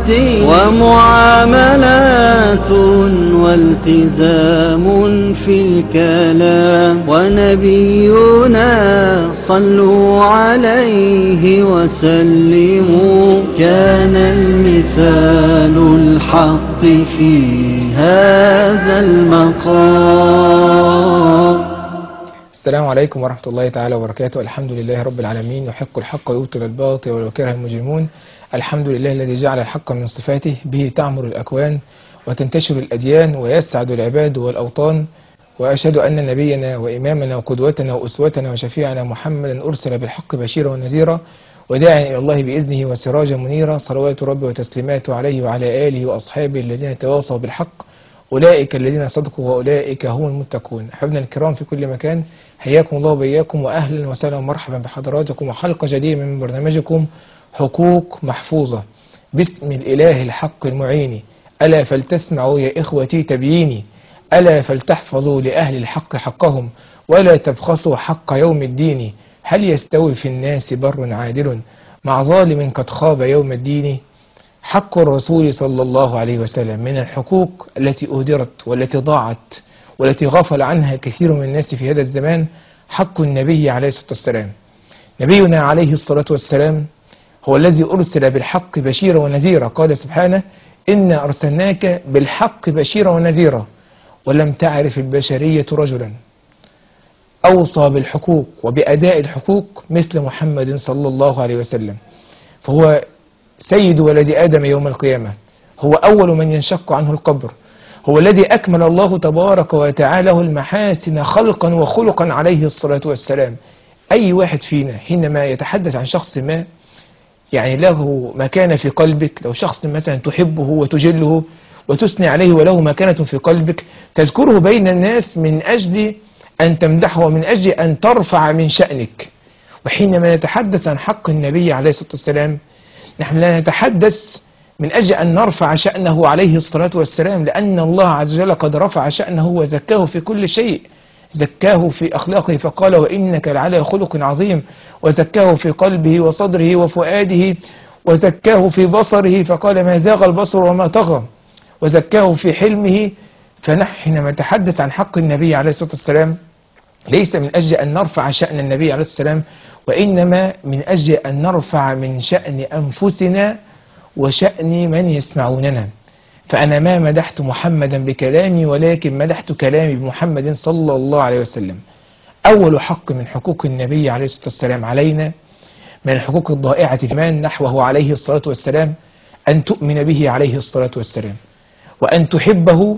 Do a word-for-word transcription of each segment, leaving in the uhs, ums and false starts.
ومعاملات والتزام في الكلام. ونبينا صلوا عليه وسلموا كان المثال الحق في هذا المقام. السلام عليكم ورحمة الله تعالى وبركاته. الحمد لله رب العالمين، يحق الحق ويبطل الباطل ولو كره المجرمون. الحمد لله الذي جعل الحق من صفاته، به تعمر الأكوان وتنتشر الأديان ويسعد العباد والأوطان. وأشهد أن نبينا وإمامنا وقدوتنا وأسوتنا وشفيعنا محمدا أرسل بالحق بشيرا ونذيرا وداعيا إلى الله بإذنه وسراجا منيرا، صلوات ربي وتسليماته عليه وعلى آله وأصحابه الذين تواصوا بالحق، أولئك الذين صدقوا وأولئك هم المتقون. أحبابنا الكرام في كل مكان، حياكم الله وبياكم وأهلا وسهلا ومرحبا بحضراتكم وحلقة جديدة من برنامجكم حقوق محفوظة باسم الإله الحق المعين. ألا فلتسمعوا يا إخوتي تبييني، ألا فلتحفظوا لأهل الحق حقهم ولا تبخسوا حق يوم الدين. هل يستوي في الناس بر عادل مع ظالم قد خاب يوم الدين؟ حق الرسول صلى الله عليه وسلم من الحقوق التي أهدرت والتي ضاعت والتي غفل عنها كثير من الناس في هذا الزمان حق النبي عليه الصلاة والسلام. نبينا عليه الصلاة والسلام هو الذي أرسل بالحق بشيرا ونذيرا. قال سبحانه: إنا أرسلناك بالحق بشيرا ونذيرا. ولم تعرف البشرية رجلا أوصى بالحقوق وبأداء الحقوق مثل محمد صلى الله عليه وسلم، فهو سيد ولد آدم يوم القيامة، هو أول من ينشق عنه القبر، هو الذي أكمل الله تبارك وتعالى المحاسن خلقا وخلقا عليه الصلاة والسلام. أي واحد فينا حينما يتحدث عن شخص ما يعني له مكانة في قلبك، لو شخص مثلا تحبه وتجله وتثني عليه وله مكانة في قلبك، تذكره بين الناس من أجل أن تمدحه ومن أجل أن ترفع من شأنك. وحينما نتحدث عن حق النبي عليه الصلاة والسلام نحن لا نتحدث من أجل أن نرفع شأنه عليه الصلاة والسلام، لأن الله عز وجل قد رفع شأنه وزكاه في كل شيء. زكاه في أخلاقه فقال: وإنك لعلى خلق عظيم. وزكاه في قلبه وصدره وفؤاده، وزكاه في بصره فقال: ما زاغ البصر وما طغى. وزكاه في حلمه. فنحن حينما نتحدث عن حق النبي عليه الصلاة والسلام ليس من أجل أن نرفع شأن النبي عليه الصلاة والسلام، وإنما من أجل أن نرفع من شأن أنفسنا وشأن من يسمعوننا. فأنا ما مدحت محمدا بكلامي ولكن مدحت كلامي بمحمد صلى الله عليه وسلم. أول حق من حقوق النبي عليه الصلاة والسلام علينا من الحقوق الضائعة في من نحوه عليه الصلاة والسلام أن تؤمن به عليه الصلاة والسلام وأن تحبه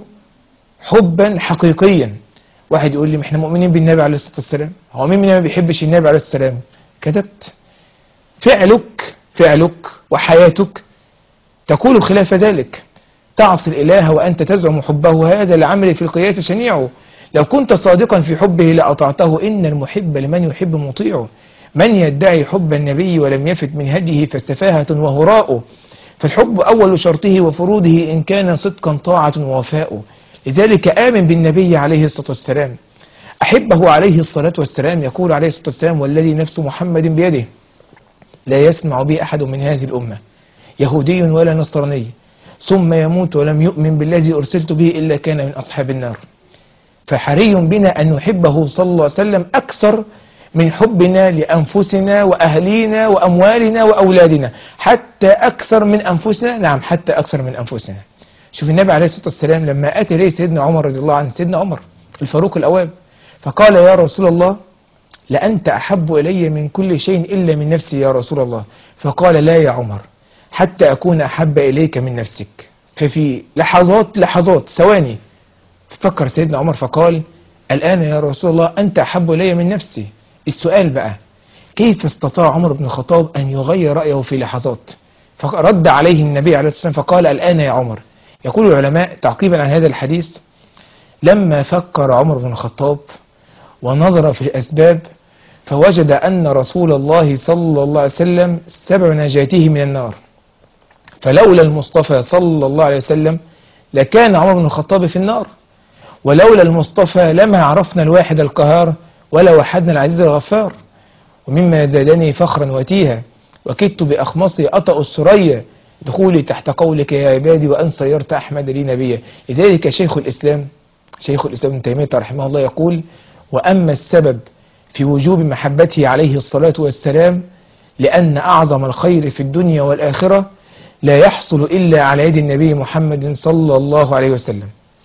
حبا حقيقيا. واحد يقول لي: احنا مؤمنين بالنبي عليه الصلاة والسلام، هو مين مننا ما بيحبش النبي عليه الصلاة والسلام؟ كذبت. فعلك فعلك وحياتك تقول خلاف ذلك. تعصي الإله وأنت تزعم حبه، هذا العمل في القياس شنيع. لو كنت صادقا في حبه لأطعته، إن المحب لمن يحب مطيع. من يدعي حب النبي ولم يفت من هديه فسفاهة وهراء. فالحب أول شرطه وفروضه إن كان صدقا طاعة ووفاء. لذلك آمن بالنبي عليه الصلاة والسلام، أحبه عليه الصلاة والسلام. يقول عليه الصلاة والسلام: والذي نفس محمد بيده لا يسمع بي أحد من هذه الأمة يهودي ولا نصراني ثم يموت ولم يؤمن بالذي أرسلت به إلا كان من أصحاب النار. فحري بنا أن نحبه صلى الله عليه وسلم أكثر من حبنا لأنفسنا وأهلينا وأموالنا وأولادنا، حتى أكثر من أنفسنا. نعم، حتى أكثر من أنفسنا. شوف النبي عليه الصلاة والسلام لما أتى إليه سيدنا عمر رضي الله عنه، سيدنا عمر الفاروق الأواب، فقال: يا رسول الله، لأنت أحب إلي من كل شيء إلا من نفسي يا رسول الله. فقال: لا يا عمر، حتى أكون أحب إليك من نفسك. ففي لحظات لحظات ثواني فكر سيدنا عمر فقال: الآن يا رسول الله أنت أحب إلي من نفسي. السؤال بقى: كيف استطاع عمر بن الخطاب أن يغير رأيه في لحظات؟ فرد عليه النبي عليه الصلاة والسلام فقال: الآن يا عمر. يقول العلماء تعقيبا عن هذا الحديث: لما فكر عمر بن الخطاب ونظر في الأسباب فوجد أن رسول الله صلى الله عليه وسلم سبب نجاته من النار. فلولا المصطفى صلى الله عليه وسلم لكان عمر بن الخطاب في النار، ولولا المصطفى لما عرفنا الواحد القهار ولا وحدنا العزيز الغفار. ومما زادني فخرا وتيها وكدت بأخمصي أطأ السريا دخولي تحت قولك يا عبادي وأن صيرت أحمد لي نبيا. لذلك شيخ الإسلام شيخ الإسلام ابن تيمية رحمه الله يقول: وأما السبب في وجوب محبته عليه الصلاة والسلام لأن أعظم الخير في الدنيا والآخرة لا يحصل إلا على يد النبي محمد صلى الله عليه وسلم،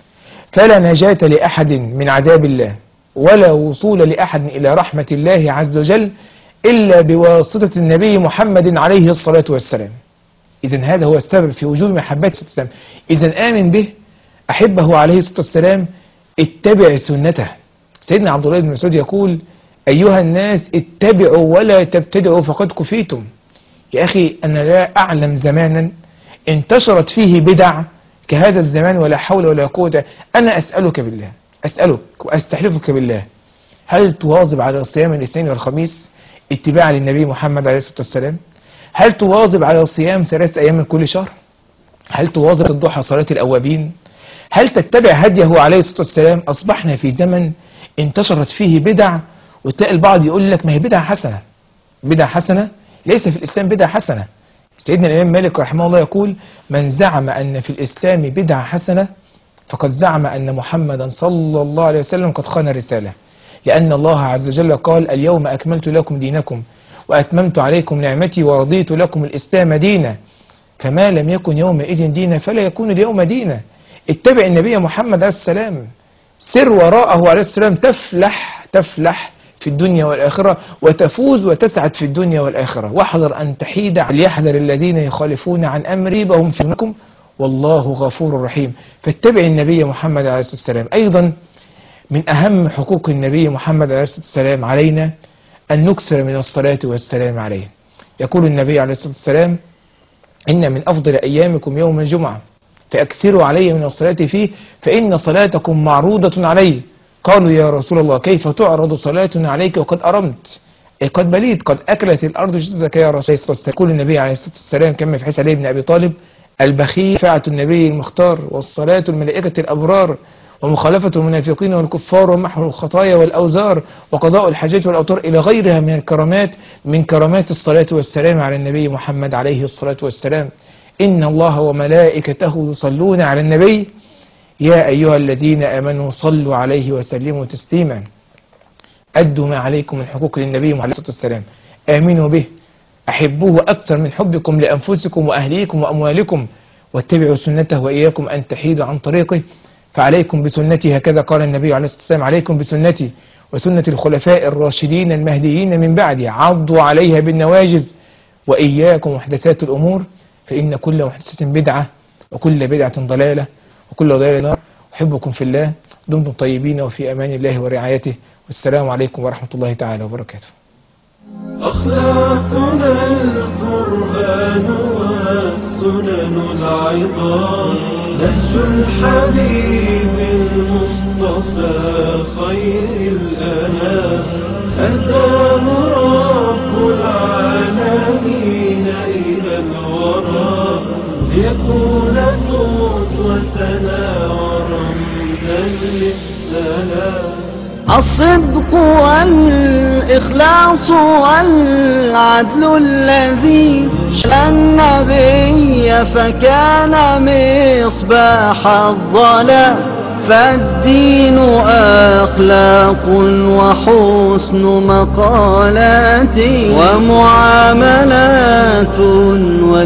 فلا نجاة لأحد من عذاب الله ولا وصول لأحد إلى رحمة الله عز وجل إلا بواسطة النبي محمد عليه الصلاة والسلام. إذن هذا هو السبب في وجوب محبته السلام. إذن آمن به، أحبه عليه الصلاة والسلام، اتبع سنته. سيدنا عبد الله بن مسعود يقول: أيها الناس اتبعوا ولا تبتدعوا فقد كفيتم. يا أخي أنا لا أعلم زمانا انتشرت فيه بدع كهذا الزمان، ولا حول ولا قوة. أنا أسألك بالله أسألك وأستحلفك بالله، هل تواظب على صيام الاثنين والخميس اتباعا للنبي محمد عليه الصلاة والسلام؟ هل تواظب على صيام ثلاثة أيام من كل شهر؟ هل تواظب الضحى صلاة الأوابين؟ هل تتبع هديه عليه الصلاة والسلام؟ أصبحنا في زمن انتشرت فيه بدع، وتلاقي البعض يقول لك ما هي بدعة حسنة. بدعة حسنة؟ ليس في الإسلام بدعة حسنة. سيدنا الإمام مالك رحمه الله يقول: من زعم أن في الإسلام بدعة حسنة فقد زعم أن محمدا صلى الله عليه وسلم قد خان الرسالة، لأن الله عز وجل قال: اليوم أكملت لكم دينكم وأتممت عليكم نعمتي ورضيت لكم الإسلام دينا، فما لم يكن يومئذ دينا فلا يكون اليوم دينا. اتبع النبي محمد عليه السلام، سر وراءه عليه السلام، تفلح تفلح في الدنيا والآخرة، وتفوز وتسعد في الدنيا والآخرة. واحذر أن تحيد، ليحذر الذين يخالفون عن أمري وهم في منكم والله غفور رحيم. فاتبع النبي محمد عليه الصلاة والسلام. أيضا من أهم حقوق النبي محمد عليه الصلاة والسلام علينا أن نكثر من الصلاة والسلام عليه. يقول النبي عليه الصلاة والسلام: إن من أفضل أيامكم يوم الجمعة فأكثروا علي من الصلاة فيه فإن صلاتكم معروضة علي. قالوا: يا رسول الله كيف تعرض صلاتنا عليك وقد أرمت، أي قد بليت، قد أكلت الأرض جسدك يا رسول الله. يقول النبي عليه الصلاة والسلام كما في حديث علي بن أبي طالب: البخيل شفاعة النبي المختار، والصلاة الملائكة الأبرار، ومخالفة المنافقين والكفار، ومحو الخطايا والأوزار، وقضاء الحاجات والأوتار، إلى غيرها من الكرامات، من كرامات الصلاة والسلام على النبي محمد عليه الصلاة والسلام. إن الله وملائكته يصلون على النبي يا أيها الذين آمنوا صلوا عليه وسلموا تسليما. أدوا ما عليكم من حقوق للنبي عليه الصلاة والسلام، آمنوا به، أحبوه أكثر من حبكم لأنفسكم وأهليكم وأموالكم، واتبعوا سنته وإياكم أن تحيدوا عن طريقه. فعليكم بسنتي، هكذا قال النبي عليه الصلاة والسلام: عليكم بسنتي وسنة الخلفاء الراشدين المهديين من بعدي، عضوا عليها بالنواجذ، وإياكم محدثات الأمور فإن كل محدثة بدعة وكل بدعة ضلالة وكل ضلالة نار. أحبكم في الله، دمتم طيبين وفي أمان الله ورعايته، والسلام عليكم ورحمة الله تعالى وبركاته. أخلاقنا القرآن والسنن العظام، نهج الحبيب المصطفى خير الأنام، هداه رب العالمين إلى الورى ليكون قدوتنا ورمزا للسلام. الصدق والإخلاص والعدل الذي شاء النبي فكان مصباح الظلام، فالدين أخلاق وحسن مقالات ومعاملات